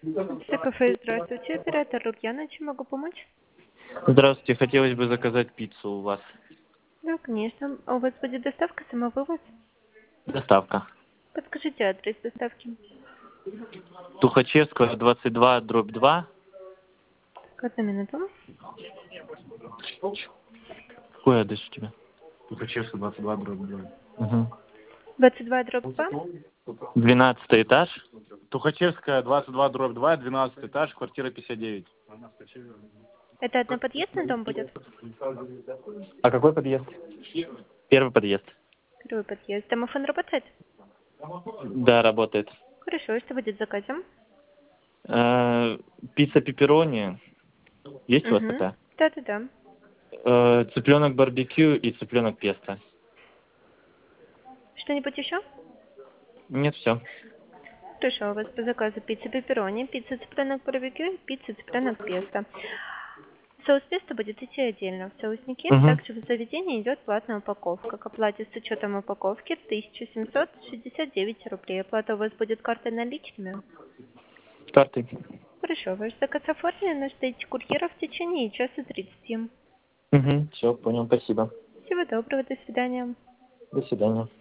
Это кафе, здравствуйте, оператор Лукьяна, чем могу помочь? Здравствуйте, хотелось бы заказать пиццу у вас. Да, конечно. А у вас будет доставка, самовывоз? Доставка. Подскажите адрес доставки. Тухачевского, 22/2. Так, одну минуту. Какой адрес у тебя? Тухачевского, 22/2. Угу. 22/2. 12 этаж. Тухачевская, 22/2, 12 этаж, квартира 59. Это одноподъездный дом будет? А какой подъезд? Первый подъезд. Первый подъезд. Домофон работает? Да, работает. Хорошо, что будет заказом? Пицца пепперони. Есть у вас Угу. такая? Да-да-да. Цыпленок барбекю и цыпленок песто. Что-нибудь еще? Нет, все. Хорошо, у вас по заказу пицца пепперони, пицца цыпленок барбекю, пицца цыпленок песто. Соус песто будет идти отдельно в соусники. Угу. Также в заведении идет платная упаковка. К оплате с учетом упаковки 1769 рублей. Оплата у вас будет картой наличными. Картой. Хорошо, ваш заказ оформлен, ждите курьера в течение часа 30. Угу. Все, понял, спасибо. Всего доброго, до свидания. До свидания.